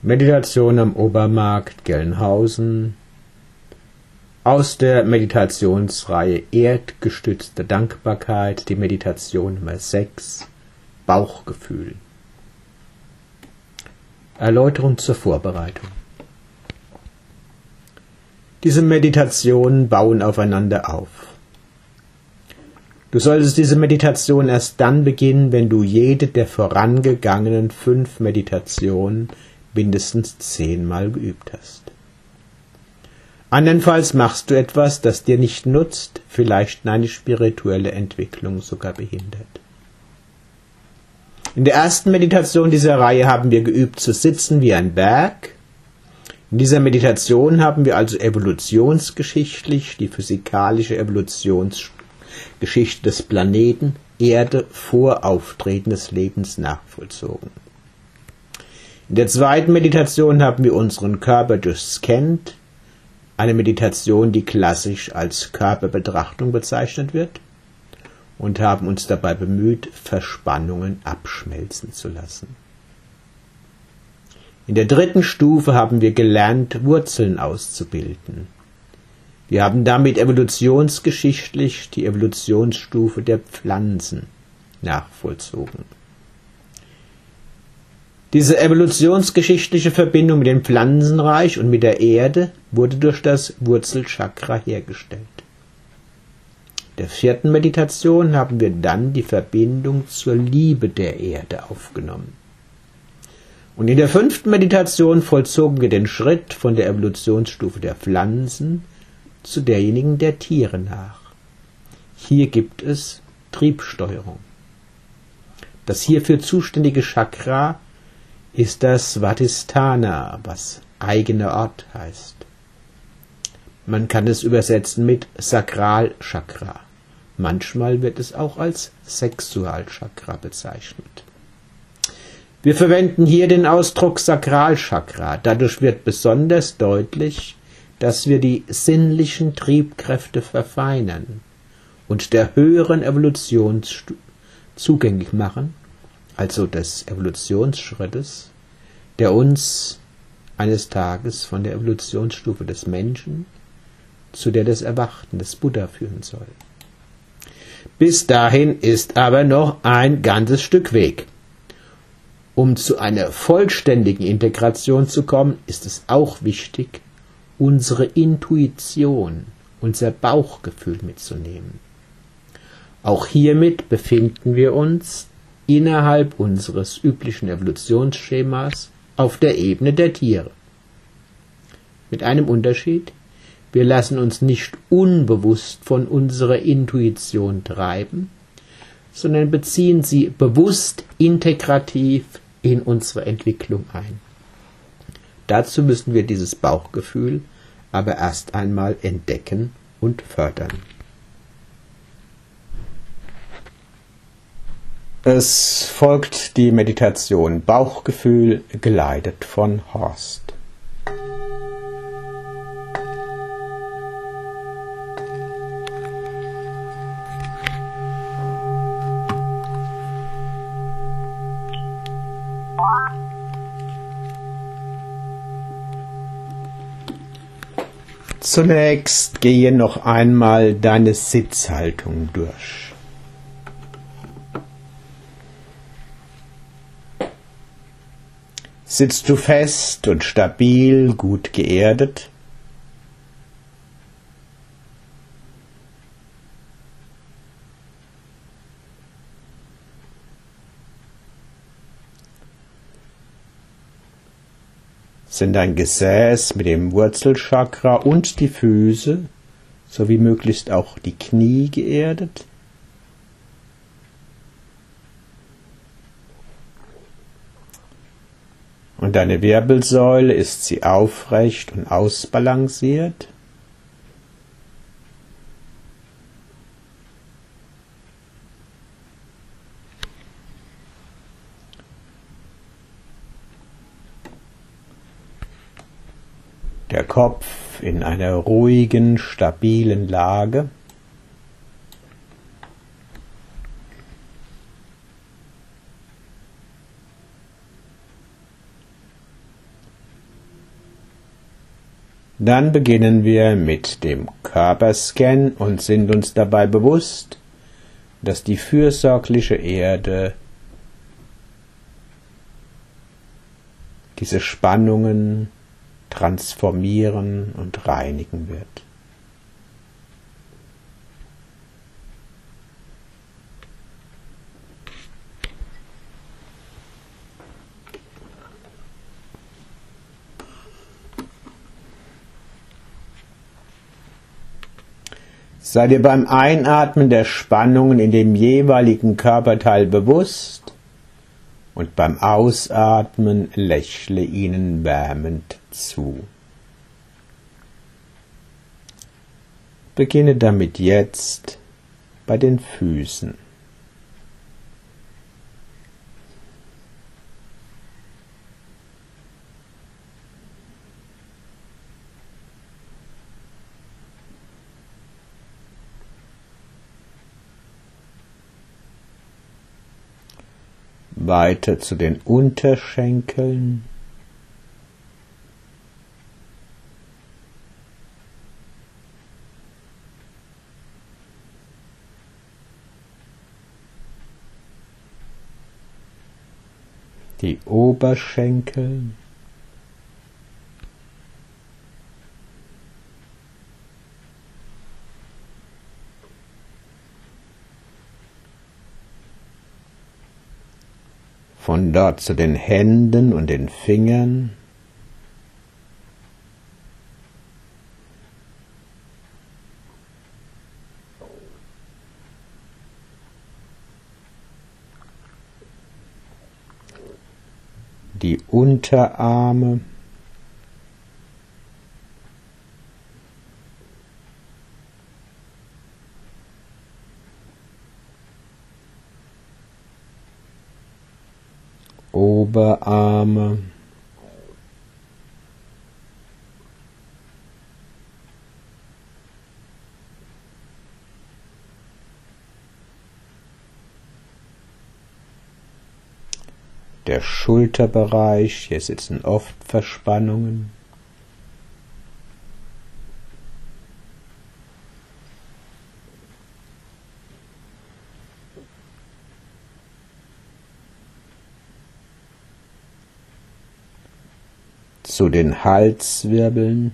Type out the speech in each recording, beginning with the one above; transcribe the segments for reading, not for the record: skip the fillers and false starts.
Meditation am Obermarkt Gelnhausen aus der Meditationsreihe Erdgestützte Dankbarkeit, die Meditation Nummer 6, Bauchgefühl. Erläuterung zur Vorbereitung. Diese Meditationen bauen aufeinander auf. Du solltest diese Meditation erst dann beginnen, wenn du jede der vorangegangenen 5 Meditationen mindestens 10-mal geübt hast. Andernfalls machst du etwas, das dir nicht nutzt, vielleicht deine spirituelle Entwicklung sogar behindert. In der ersten Meditation dieser Reihe haben wir geübt zu sitzen wie ein Berg. In dieser Meditation haben wir also evolutionsgeschichtlich die physikalische Evolutionsgeschichte des Planeten Erde vor Auftreten des Lebens nachvollzogen. In der zweiten Meditation haben wir unseren Körper durchscannt, eine Meditation, die klassisch als Körperbetrachtung bezeichnet wird, und haben uns dabei bemüht, Verspannungen abschmelzen zu lassen. In der dritten Stufe haben wir gelernt, Wurzeln auszubilden. Wir haben damit evolutionsgeschichtlich die Evolutionsstufe der Pflanzen nachvollzogen. Diese evolutionsgeschichtliche Verbindung mit dem Pflanzenreich und mit der Erde wurde durch das Wurzelchakra hergestellt. In der vierten Meditation haben wir dann die Verbindung zur Liebe der Erde aufgenommen. Und in der 5. Meditation vollzogen wir den Schritt von der Evolutionsstufe der Pflanzen zu derjenigen der Tiere nach. Hier gibt es Triebsteuerung. Das hierfür zuständige Chakra ist das Svadhisthana, was eigener Ort heißt. Man kann es übersetzen mit Sakralchakra. Manchmal wird es auch als Sexualchakra bezeichnet. Wir verwenden hier den Ausdruck Sakralchakra. Dadurch wird besonders deutlich, dass wir die sinnlichen Triebkräfte verfeinern und der höheren Evolution zugänglich machen, also des Evolutionsschrittes, der uns eines Tages von der Evolutionsstufe des Menschen zu der des Erwachten des Buddha führen soll. Bis dahin ist aber noch ein ganzes Stück Weg. Um zu einer vollständigen Integration zu kommen, ist es auch wichtig, unsere Intuition, unser Bauchgefühl mitzunehmen. Auch hiermit befinden wir uns innerhalb unseres üblichen Evolutionsschemas auf der Ebene der Tiere. Mit einem Unterschied: Wir lassen uns nicht unbewusst von unserer Intuition treiben, sondern beziehen sie bewusst integrativ in unsere Entwicklung ein. Dazu müssen wir dieses Bauchgefühl aber erst einmal entdecken und fördern. Es folgt die Meditation Bauchgefühl, geleitet von Horst. Zunächst gehe noch einmal deine Sitzhaltung durch. Sitzt du fest und stabil, gut geerdet? Sind dein Gesäß mit dem Wurzelchakra und die Füße sowie möglichst auch die Knie geerdet? Und deine Wirbelsäule, ist sie aufrecht und ausbalanciert? Der Kopf in einer ruhigen, stabilen Lage. Dann beginnen wir mit dem Körperscan und sind uns dabei bewusst, dass die fürsorgliche Erde diese Spannungen transformieren und reinigen wird. Seid ihr beim Einatmen der Spannungen in dem jeweiligen Körperteil bewusst und beim Ausatmen lächle ihnen wärmend zu. Beginne damit jetzt bei den Füßen. Weiter zu den Unterschenkeln. Die Oberschenkel. Von dort zu den Händen und den Fingern. Die Unterarme. Oberarme, der Schulterbereich, hier sitzen oft Verspannungen. Zu den Halswirbeln.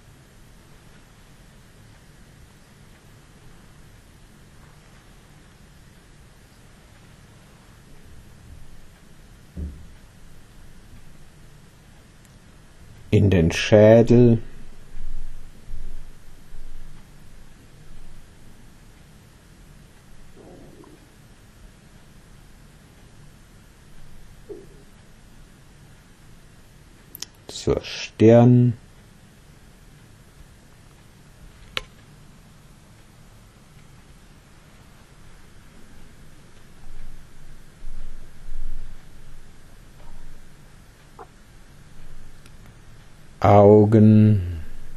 In den Schädel. Zur Stirn. Augen.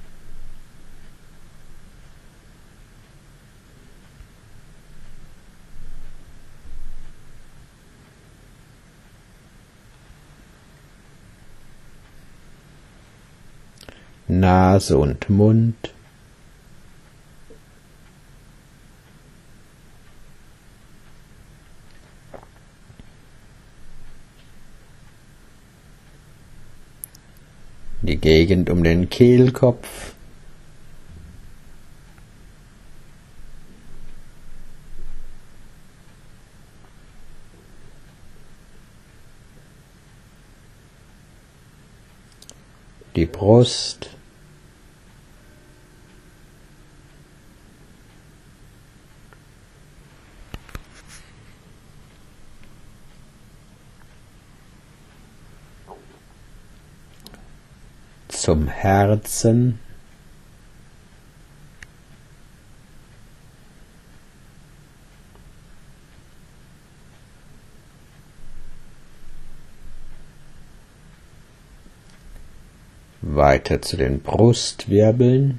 Nase und Mund. Die Gegend um den Kehlkopf. Die Brust. Zum Herzen. Weiter zu den Brustwirbeln.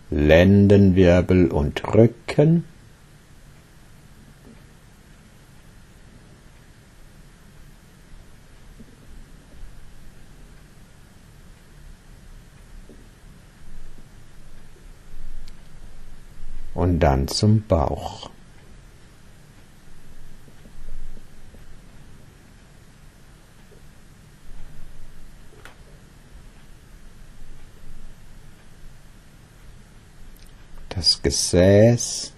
Lendenwirbel und Rücken, und dann zum Bauch. Das Gesäß,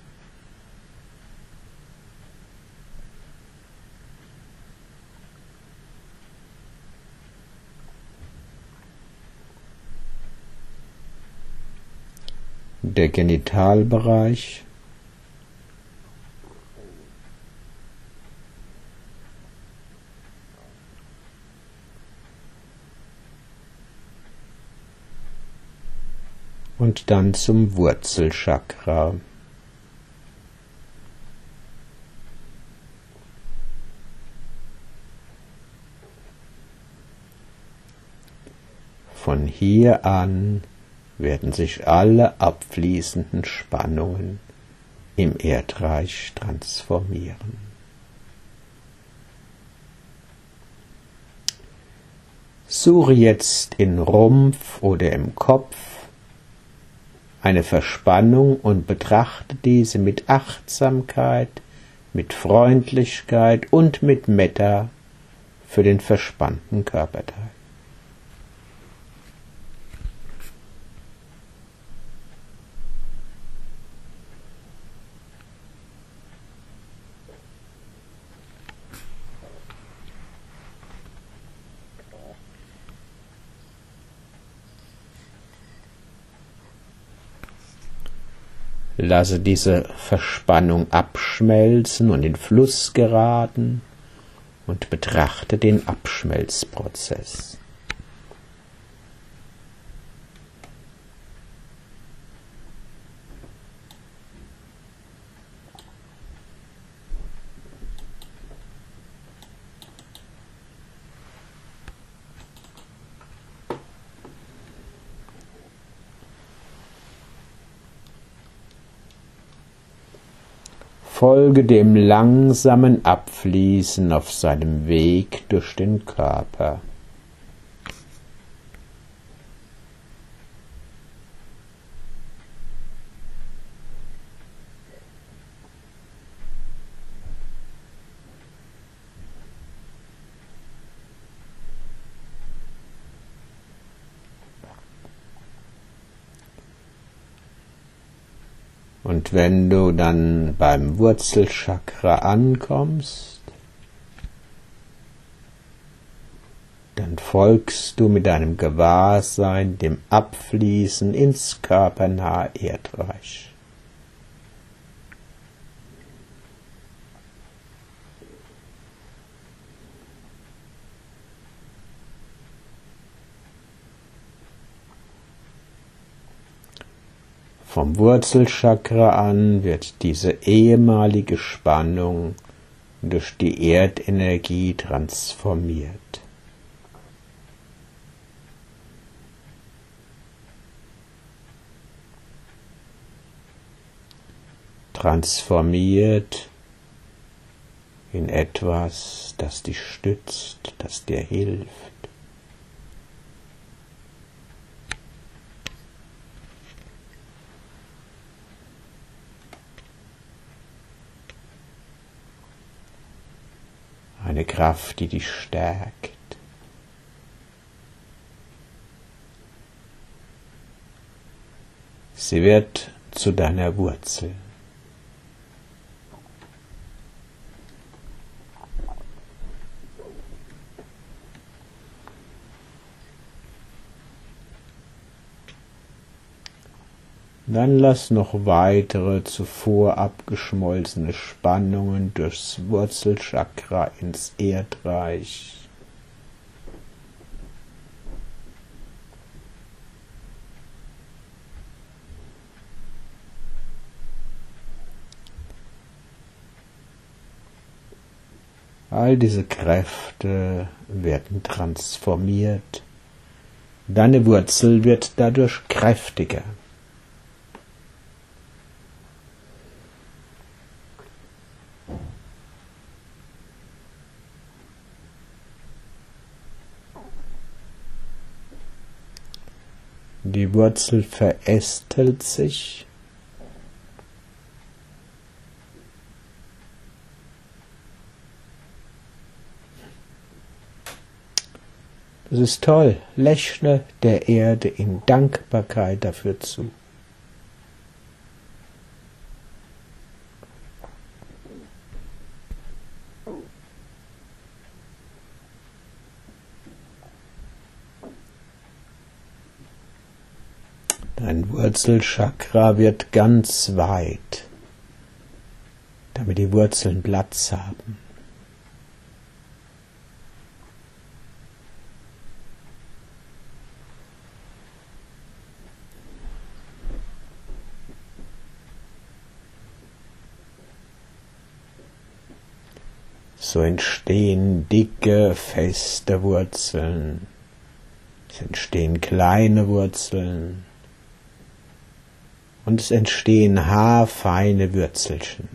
der Genitalbereich, und dann zum Wurzelchakra. Von hier an werden sich alle abfließenden Spannungen im Erdreich transformieren. Suche jetzt in Rumpf oder im Kopf eine Verspannung und betrachte diese mit Achtsamkeit, mit Freundlichkeit und mit Metta für den verspannten Körperteil. Lasse diese Verspannung abschmelzen und in Fluss geraten und betrachte den Abschmelzprozess. Folge dem langsamen Abfließen auf seinem Weg durch den Körper. Und wenn du dann beim Wurzelchakra ankommst, dann folgst du mit deinem Gewahrsein dem Abfließen ins körpernahe Erdreich. Vom Wurzelchakra an wird diese ehemalige Spannung durch die Erdenergie transformiert. Transformiert in etwas, das dich stützt, das dir hilft. Eine Kraft, die dich stärkt. Sie wird zu deiner Wurzel. Dann lass noch weitere zuvor abgeschmolzene Spannungen durchs Wurzelchakra ins Erdreich. All diese Kräfte werden transformiert. Deine Wurzel wird dadurch kräftiger. Die Wurzel verästelt sich. Das ist toll. Lächle der Erde in Dankbarkeit dafür zu. Dein Wurzelchakra wird ganz weit, damit die Wurzeln Platz haben. So entstehen dicke, feste Wurzeln. Es entstehen kleine Wurzeln. Und es entstehen haarfeine Würzelchen.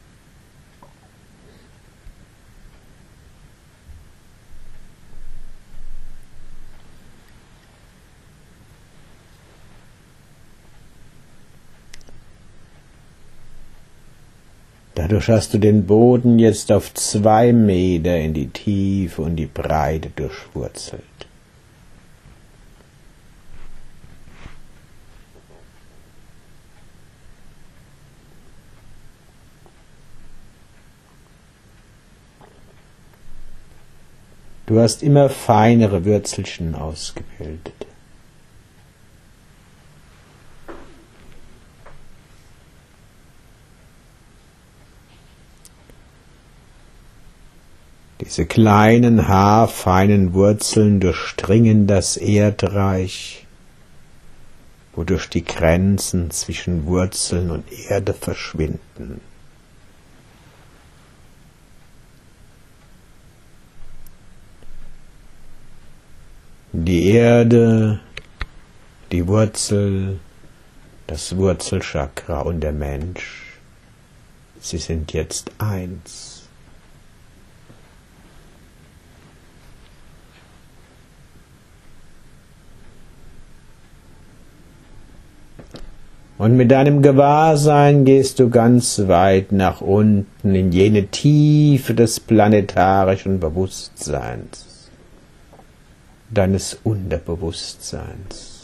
Dadurch hast du den Boden jetzt auf 2 Meter in die Tiefe und die Breite durchwurzelt. Du hast immer feinere Würzelchen ausgebildet. Diese kleinen, haarfeinen Wurzeln durchdringen das Erdreich, wodurch die Grenzen zwischen Wurzeln und Erde verschwinden. Die Erde, die Wurzel, das Wurzelchakra und der Mensch, sie sind jetzt eins. Und mit deinem Gewahrsein gehst du ganz weit nach unten in jene Tiefe des planetarischen Bewusstseins, deines Unterbewusstseins.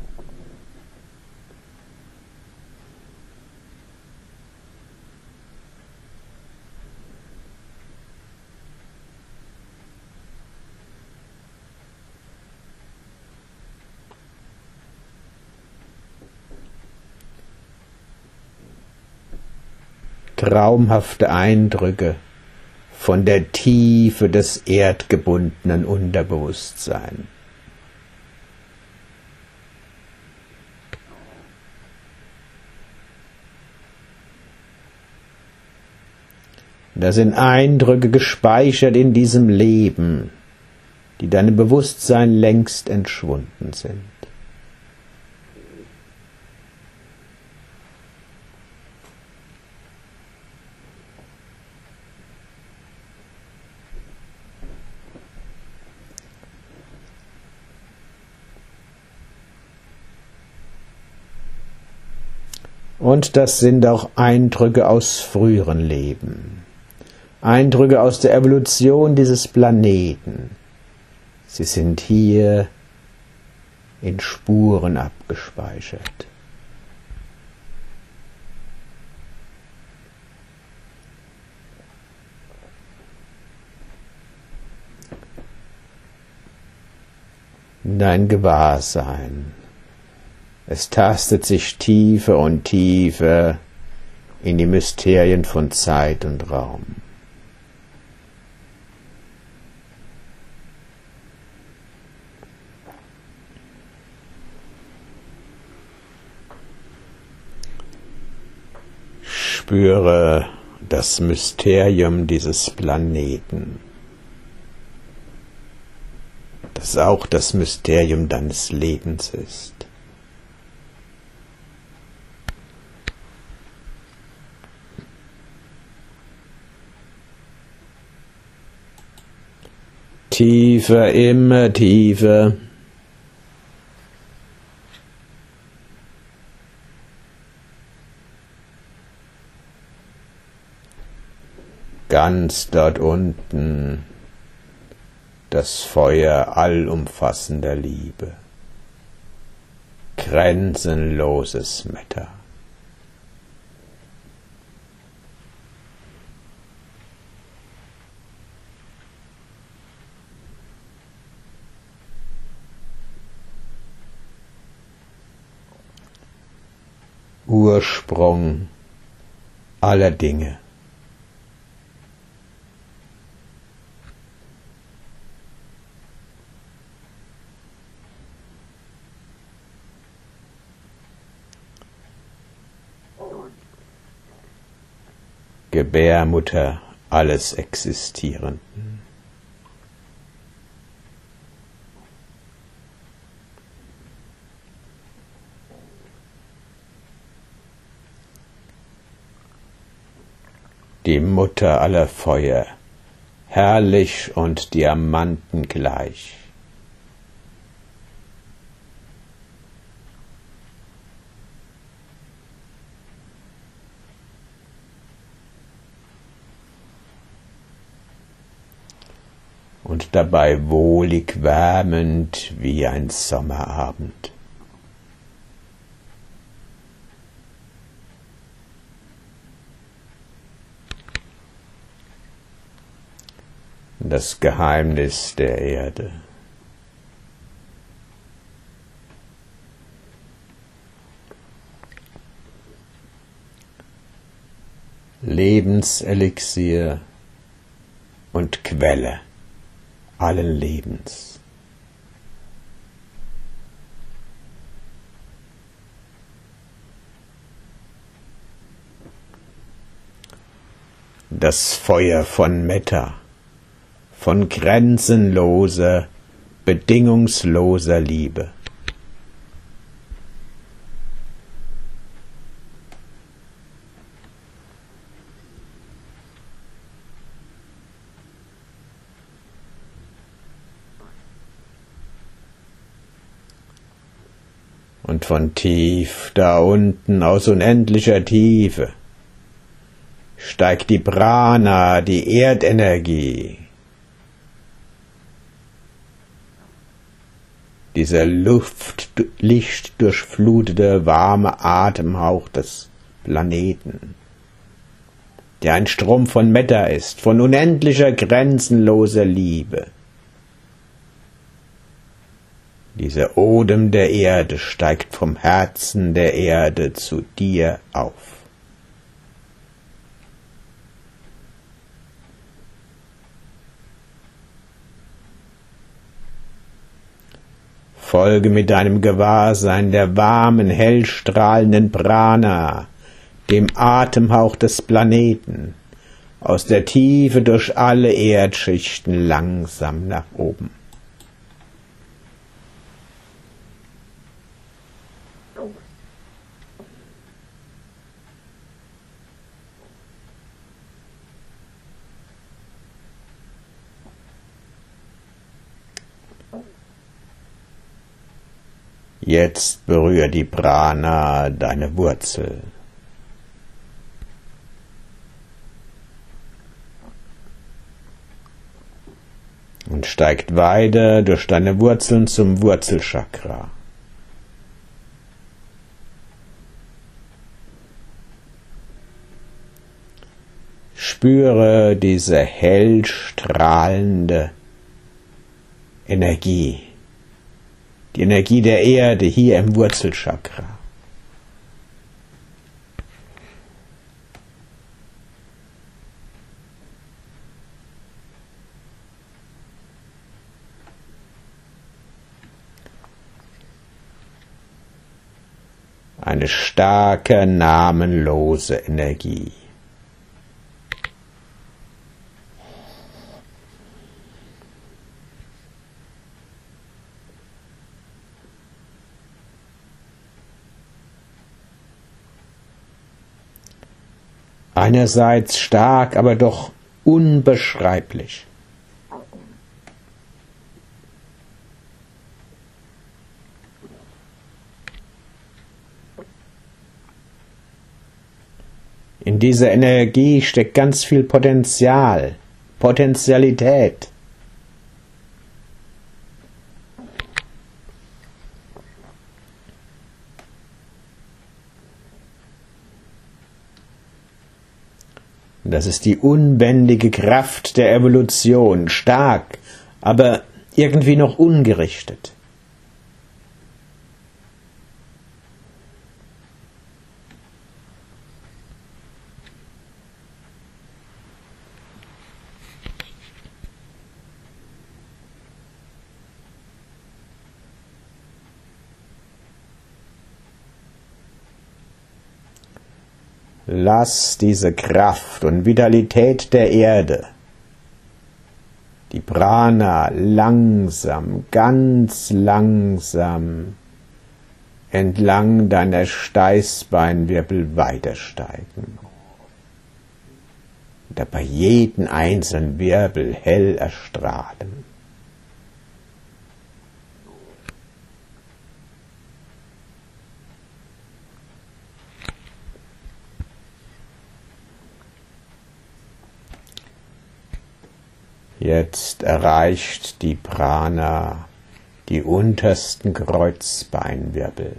Traumhafte Eindrücke von der Tiefe des erdgebundenen Unterbewusstseins. Da sind Eindrücke gespeichert in diesem Leben, die deinem Bewusstsein längst entschwunden sind. Und das sind auch Eindrücke aus früheren Leben, Eindrücke aus der Evolution dieses Planeten. Sie sind hier in Spuren abgespeichert. Dein Gewahrsein. Es tastet sich tiefer und tiefer in die Mysterien von Zeit und Raum. Spüre das Mysterium dieses Planeten, das auch das Mysterium deines Lebens ist. Tiefer, immer tiefer. Ganz dort unten das Feuer allumfassender Liebe, grenzenloses Metta. Ursprung aller Dinge. Gebärmutter alles Existierenden. Die Mutter aller Feuer, herrlich und Diamanten gleich. Und dabei wohlig wärmend wie ein Sommerabend. Das Geheimnis der Erde. Lebenselixier und Quelle allen Lebens. Das Feuer von Metta, von grenzenloser, bedingungsloser Liebe. Und von tief da unten aus unendlicher Tiefe steigt die Prana, die Erdenergie, dieser lichtdurchflutete warme Atemhauch des Planeten, der ein Strom von Metta ist, von unendlicher, grenzenloser Liebe. Dieser Odem der Erde steigt vom Herzen der Erde zu dir auf. Folge mit deinem Gewahrsein der warmen, hellstrahlenden Prana, dem Atemhauch des Planeten, aus der Tiefe durch alle Erdschichten langsam nach oben. Jetzt berühr die Prana deine Wurzel. Und steigt weiter durch deine Wurzeln zum Wurzelchakra. Spüre diese hell strahlende Energie. Die Energie der Erde hier im Wurzelchakra. Eine starke, namenlose Energie. Einerseits stark, aber doch unbeschreiblich. In dieser Energie steckt ganz viel Potenzial, Potentialität. Das ist die unbändige Kraft der Evolution, stark, aber irgendwie noch ungerichtet. Lass diese Kraft und Vitalität der Erde, die Prana, langsam, ganz langsam entlang deiner Steißbeinwirbel weitersteigen. Und dabei jeden einzelnen Wirbel hell erstrahlen. Jetzt erreicht die Prana die untersten Kreuzbeinwirbel.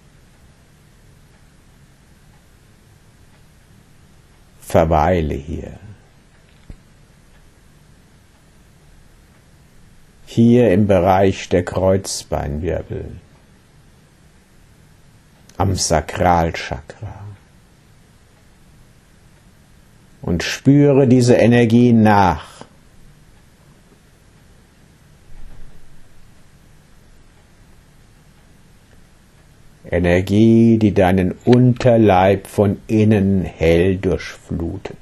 Verweile hier. Hier im Bereich der Kreuzbeinwirbel, am Sakralchakra. Und spüre diese Energie nach. Energie, die deinen Unterleib von innen hell durchflutet.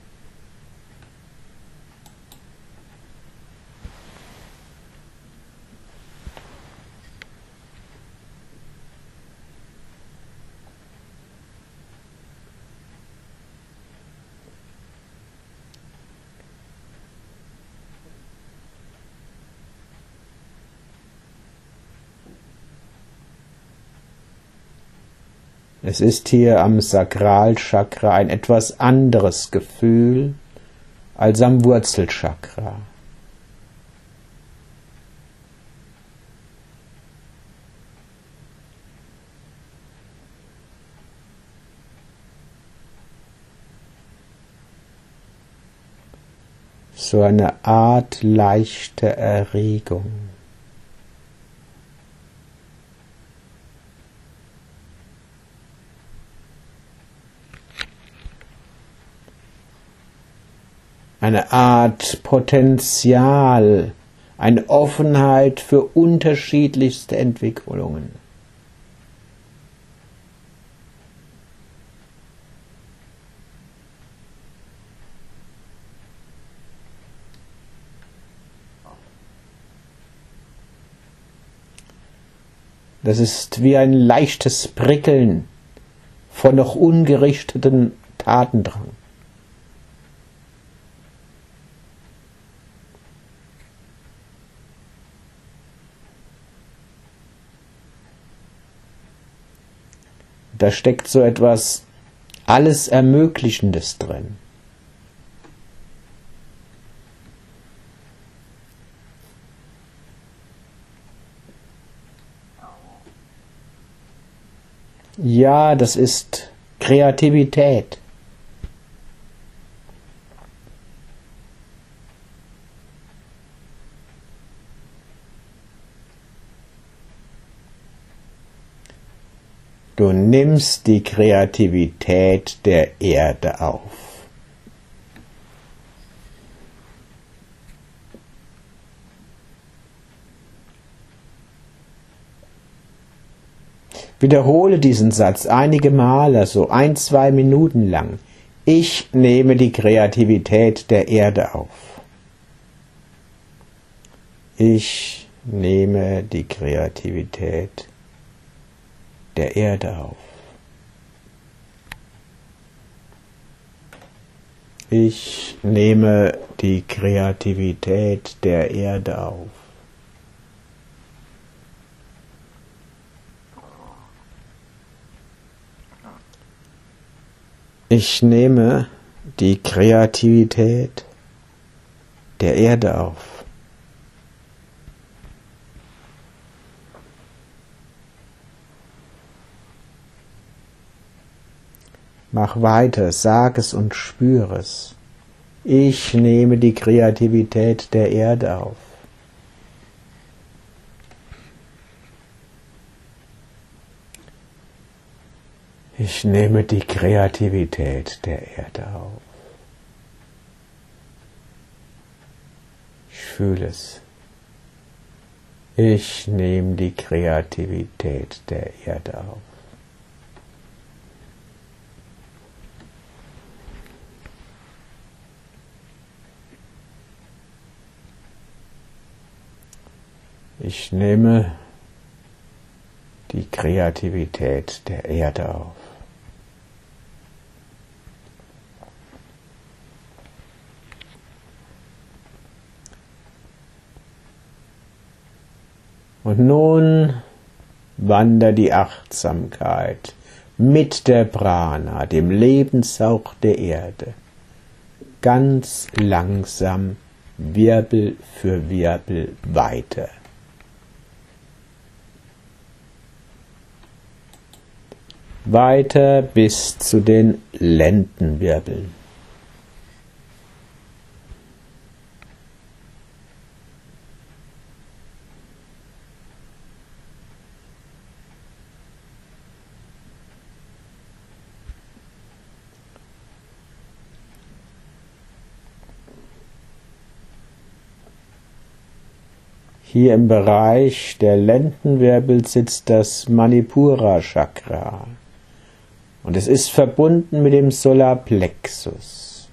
Es ist hier am Sakralchakra ein etwas anderes Gefühl als am Wurzelchakra. So eine Art leichte Erregung. Eine Art Potenzial, eine Offenheit für unterschiedlichste Entwicklungen. Das ist wie ein leichtes Prickeln von noch ungerichteten Tatendrang. Da steckt so etwas alles Ermöglichendes drin. Ja, das ist Kreativität. Du nimmst die Kreativität der Erde auf. Wiederhole diesen Satz einige Male, so 1-2 Minuten lang. Ich nehme die Kreativität der Erde auf. Ich nehme die Kreativität der Erde auf. Ich nehme die Kreativität der Erde auf. Ich nehme die Kreativität der Erde auf. Mach weiter, sag es und spüre es. Ich nehme die Kreativität der Erde auf. Ich nehme die Kreativität der Erde auf. Ich fühle es. Ich nehme die Kreativität der Erde auf. Ich nehme die Kreativität der Erde auf. Und nun wandert die Achtsamkeit mit der Prana, dem Lebenshauch der Erde, ganz langsam Wirbel für Wirbel weiter. Weiter bis zu den Lendenwirbeln. Hier im Bereich der Lendenwirbel sitzt das Manipura Chakra und es ist verbunden mit dem Solarplexus.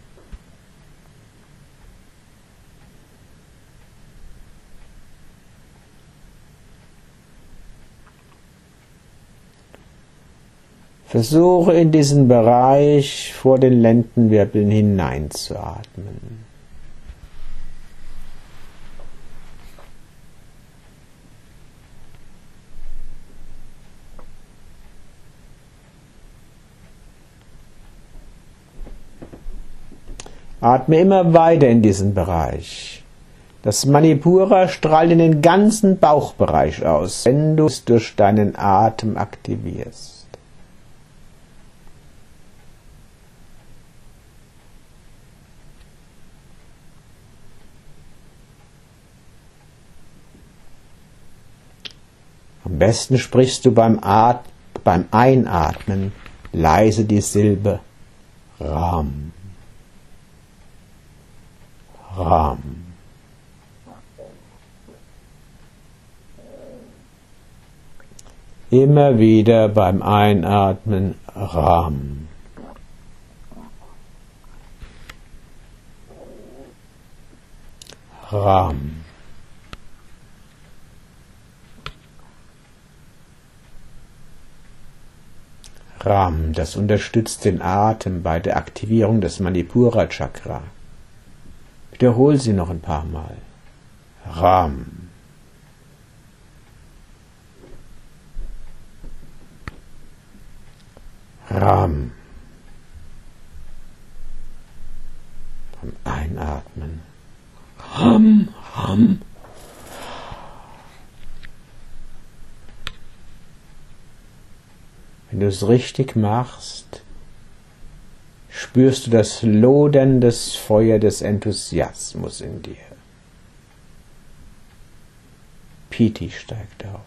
Versuche in diesen Bereich vor den Lendenwirbeln hineinzuatmen. Atme immer weiter in diesen Bereich. Das Manipura strahlt in den ganzen Bauchbereich aus, wenn du es durch deinen Atem aktivierst. Am besten sprichst du beim Einatmen leise die Silbe Ram. Ram. Immer wieder beim Einatmen Ram. Ram. Ram, das unterstützt den Atem bei der Aktivierung des Manipura Chakra. Wiederhol sie noch ein paar Mal. Ram. Ram. Beim Einatmen. Ram, Ram. Wenn du es richtig machst, spürst du das Lodern des Feuer des Enthusiasmus in dir. Piti steigt auf.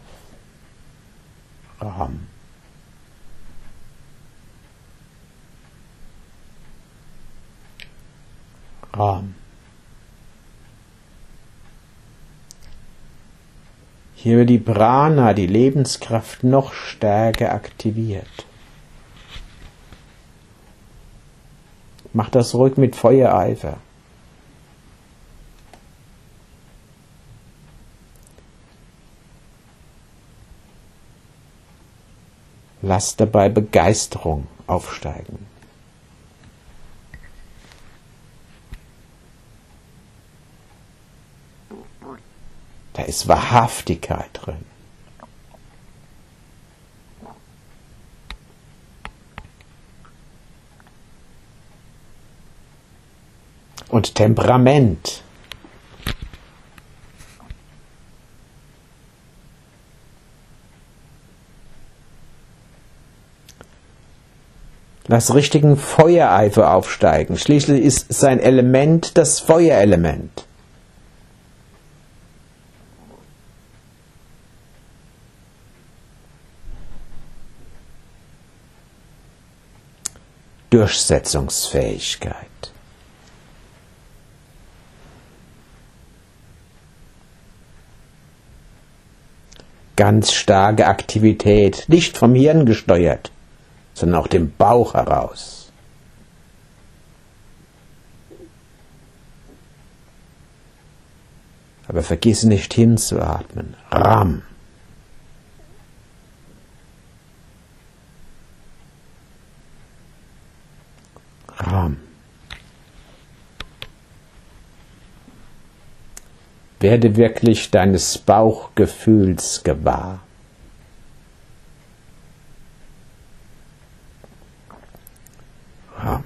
Ram. Ram. Hier wird die Prana, die Lebenskraft, noch stärker aktiviert. Mach das ruhig mit Feuereifer. Lass dabei Begeisterung aufsteigen. Da ist Wahrhaftigkeit drin. und Temperament. Lass richtigen Feuereifer aufsteigen. Schließlich ist sein Element das Feuerelement. Durchsetzungsfähigkeit. Ganz starke Aktivität, nicht vom Hirn gesteuert, sondern auch dem Bauch heraus. Aber vergiss nicht hinzuatmen. Ram. Ram. Werde wirklich deines Bauchgefühls gewahr. Ram.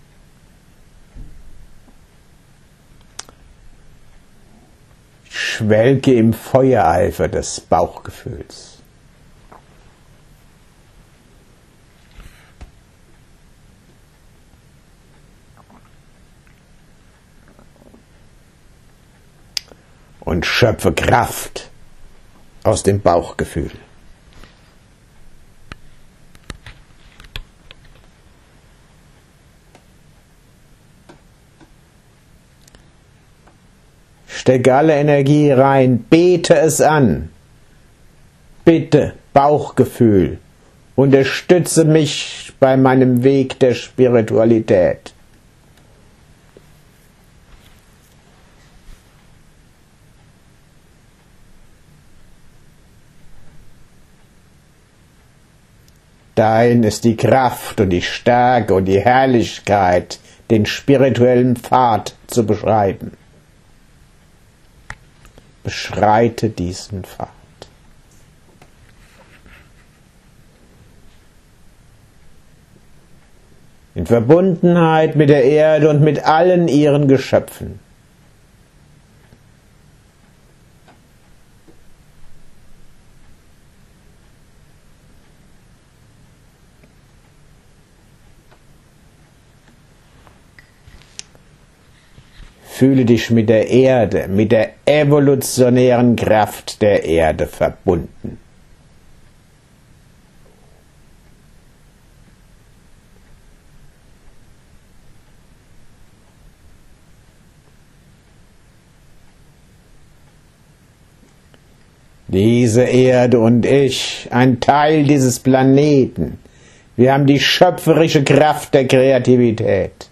Schwelge im Feuereifer des Bauchgefühls. Und schöpfe Kraft aus dem Bauchgefühl. Stecke alle Energie rein, bete es an. Bitte, Bauchgefühl, unterstütze mich bei meinem Weg der Spiritualität. Dein ist die Kraft und die Stärke und die Herrlichkeit, den spirituellen Pfad zu beschreiten. Beschreite diesen Pfad. In Verbundenheit mit der Erde und mit allen ihren Geschöpfen. Fühle dich mit der Erde, mit der evolutionären Kraft der Erde verbunden. Diese Erde und ich, ein Teil dieses Planeten, wir haben die schöpferische Kraft der Kreativität.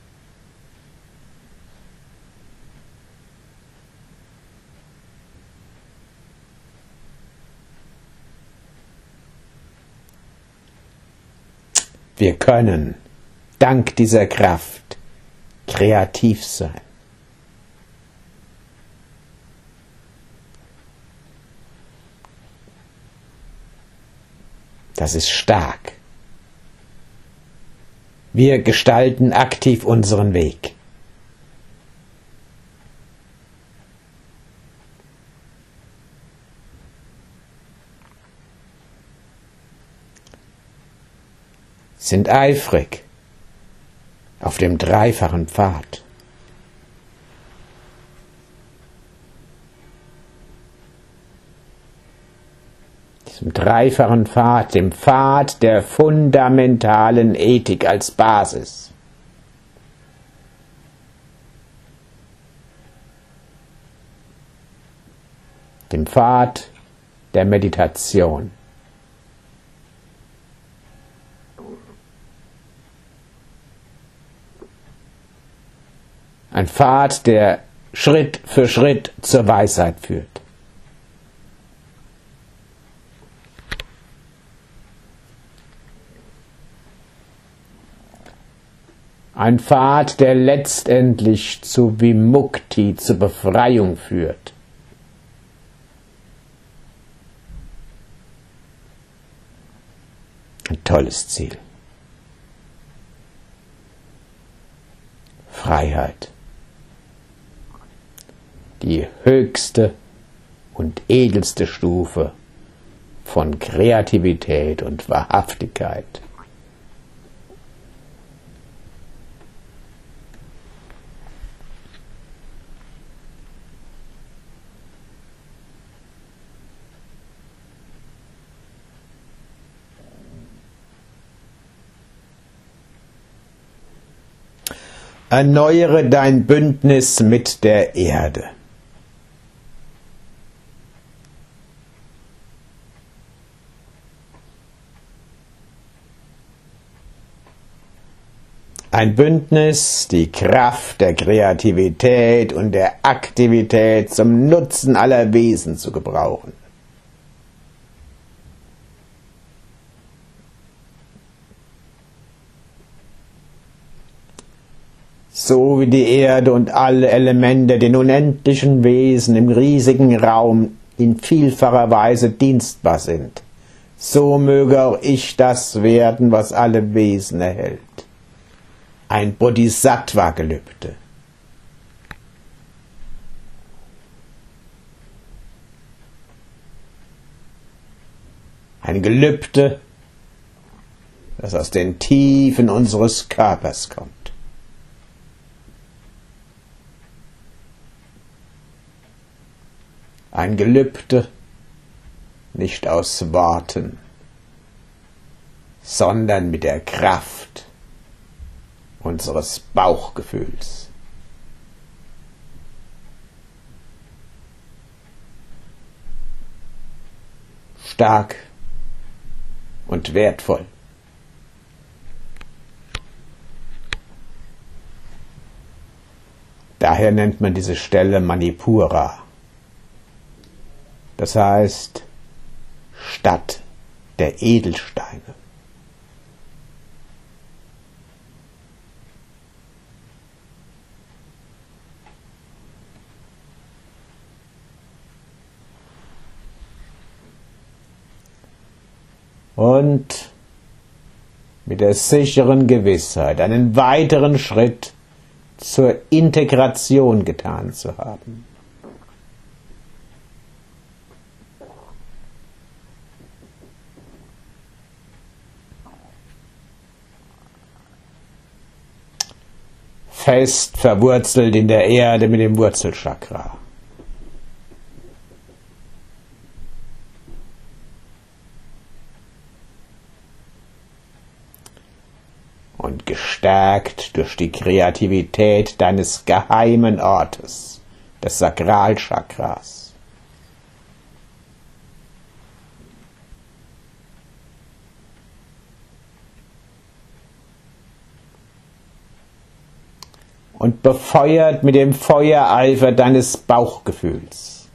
Wir können, dank dieser Kraft, kreativ sein. Das ist stark. Wir gestalten aktiv unseren Weg. Sind eifrig auf dem dreifachen Pfad. Diesem dreifachen Pfad, dem Pfad der fundamentalen Ethik als Basis. Dem Pfad der Meditation. Ein Pfad, der Schritt für Schritt zur Weisheit führt. Ein Pfad, der letztendlich zu Vimukti, zur Befreiung führt. Ein tolles Ziel. Freiheit die höchste und edelste Stufe von Kreativität und Wahrhaftigkeit. Erneuere dein Bündnis mit der Erde. Ein Bündnis, die Kraft der Kreativität und der Aktivität zum Nutzen aller Wesen zu gebrauchen. So wie die Erde und alle Elemente den unendlichen Wesen im riesigen Raum in vielfacher Weise dienstbar sind, so möge auch ich das werden, was alle Wesen erhält. Ein Bodhisattva-Gelübde. Ein Gelübde, das aus den Tiefen unseres Körpers kommt. Ein Gelübde nicht aus Worten, sondern mit der Kraft unseres Bauchgefühls. Stark und wertvoll. Daher nennt man diese Stelle Manipura. Das heißt, Stadt der Edelsteine. Und mit der sicheren Gewissheit, einen weiteren Schritt zur Integration getan zu haben. Fest verwurzelt in der Erde mit dem Wurzelchakra. Und gestärkt durch die Kreativität deines geheimen Ortes, des Sakralchakras. Und befeuert mit dem Feuereifer deines Bauchgefühls.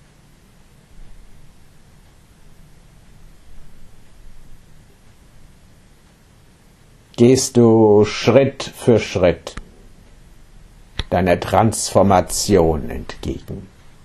Gehst du Schritt für Schritt deiner Transformation entgegen.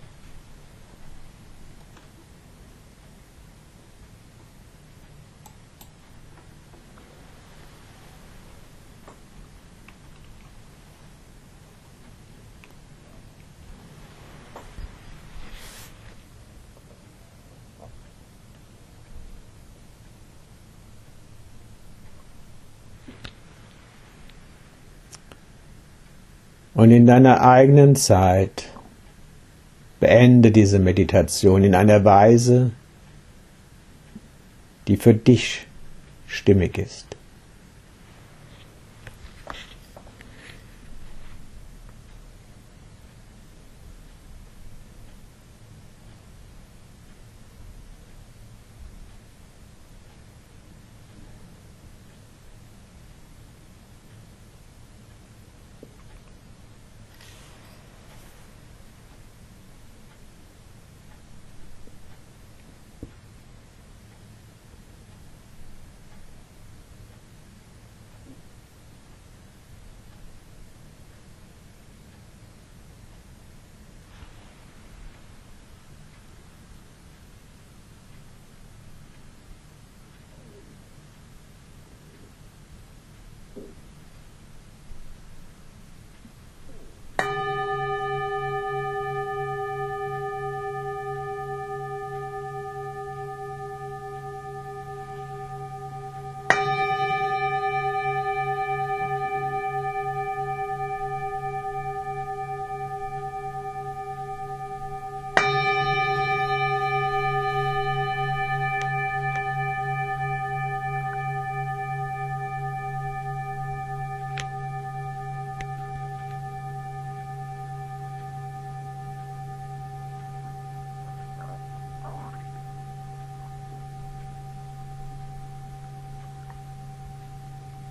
Und in deiner eigenen Zeit beende diese Meditation in einer Weise, die für dich stimmig ist.